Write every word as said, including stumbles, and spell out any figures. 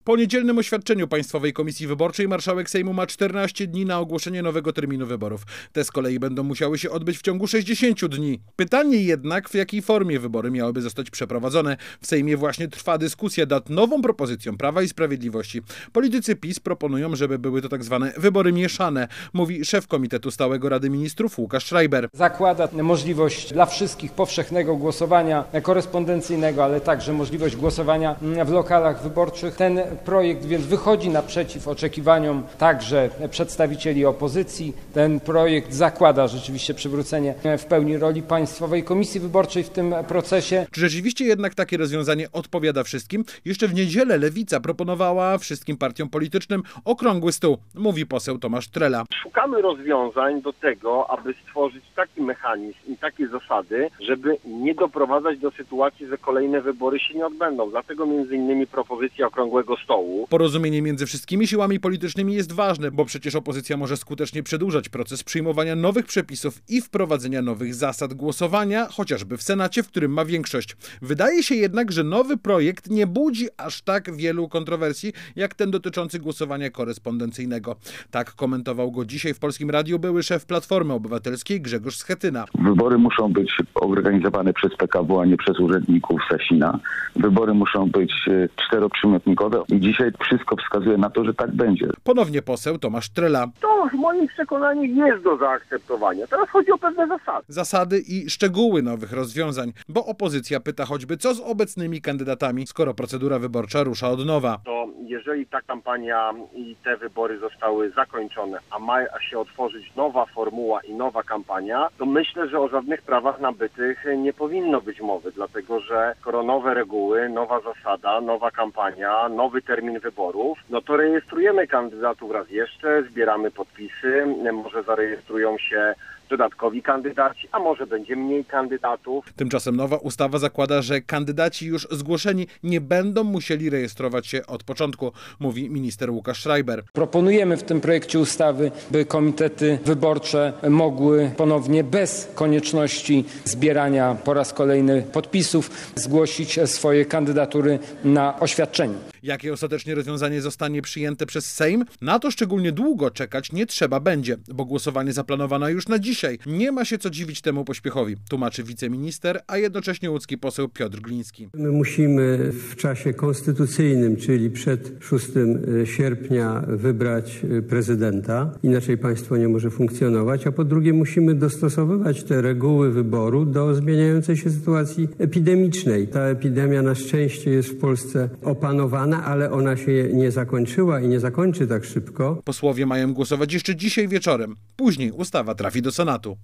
Po niedzielnym oświadczeniu Państwowej Komisji Wyborczej marszałek Sejmu ma czternaście dni na ogłoszenie nowego terminu wyborów. Te z kolei będą musiały się odbyć w ciągu sześćdziesięciu dni. Pytanie jednak, w jakiej formie wybory miałyby zostać przeprowadzone. W Sejmie właśnie trwa dyskusja nad nową propozycją Prawa i Sprawiedliwości. Politycy PiS proponują, żeby były to tak zwane wybory mieszane, mówi szef Komitetu Stałego Rady Ministrów Łukasz Schreiber. Zakłada możliwość dla wszystkich powszechnego głosowania korespondencyjnego, ale także możliwość głosowania w lokalach wyborczych. Ten projekt więc wychodzi naprzeciw oczekiwaniom także przedstawicieli opozycji. Ten projekt zakłada rzeczywiście przywrócenie w pełni roli Państwowej Komisji Wyborczej w tym procesie. Czy rzeczywiście jednak takie rozwiązanie odpowiada wszystkim? Jeszcze w niedzielę Lewica proponowała wszystkim partiom politycznym okrągły stół, mówi poseł Tomasz Trela. Szukamy rozwiązań do tego, aby stworzyć taki mechanizm i takie zasady, żeby nie doprowadzać do sytuacji, że kolejne wybory się nie odbędą. Dlatego między innymi propozycja okrągłego stołu. Porozumienie między wszystkimi siłami politycznymi jest ważne, bo przecież opozycja może skutecznie przedłużać proces przyjmowania nowych przepisów i wprowadzenia nowych zasad głosowania, chociażby w Senacie, w którym ma większość. Wydaje się jednak, że nowy projekt nie budzi aż tak wielu kontrowersji, jak ten dotyczący głosowania korespondencyjnego. Tak komentował go dzisiaj w Polskim Radiu były szef Platformy Obywatelskiej Grzegorz Schetyna. Wybory muszą być organizowane przez P K W, a nie przez urzędników Sasina. Wybory muszą być czteroprzymiotnikowe i dzisiaj wszystko wskazuje na to, że tak będzie. Ponownie poseł Tomasz Trela. To w moim przekonaniu jest do zaakceptowania. Teraz chodzi o pewne zasady. Zasady i szczegóły nowych rozwiązań, bo opozycja pyta choćby, co z obecnymi kandydatami, skoro procedura wyborcza rusza od nowa. To jeżeli ta kampania i te wybory zostały zakończone, a ma się otworzyć nowa formuła i nowa kampania, to myślę, że o żadnych prawach nabytych nie powinno być mowy, dlatego że skoro nowe reguły, nowa zasada, nowa kampania, nowy termin wyborów, no to rejestrujemy kandydatów raz jeszcze, zbieramy podpisy, może zarejestrują się dodatkowi kandydaci, a może będzie mniej kandydatów. Tymczasem nowa ustawa zakłada, że kandydaci już zgłoszeni nie będą musieli rejestrować się od początku, mówi minister Łukasz Schreiber. Proponujemy w tym projekcie ustawy, by komitety wyborcze mogły ponownie bez konieczności zbierania po raz kolejny podpisów zgłosić swoje kandydatury na oświadczenie. Jakie ostatecznie rozwiązanie zostanie przyjęte przez Sejm? Na to szczególnie długo czekać nie trzeba będzie, bo głosowanie zaplanowano już na dzisiaj. Nie ma się co dziwić temu pośpiechowi, tłumaczy wiceminister, a jednocześnie łódzki poseł Piotr Gliński. My musimy w czasie konstytucyjnym, czyli przed szóstego sierpnia wybrać prezydenta, inaczej państwo nie może funkcjonować, a po drugie musimy dostosowywać te reguły wyboru do zmieniającej się sytuacji epidemicznej. Ta epidemia na szczęście jest w Polsce opanowana, ale ona się nie zakończyła i nie zakończy tak szybko. Posłowie mają głosować jeszcze dzisiaj wieczorem. Później ustawa trafi do Senatu.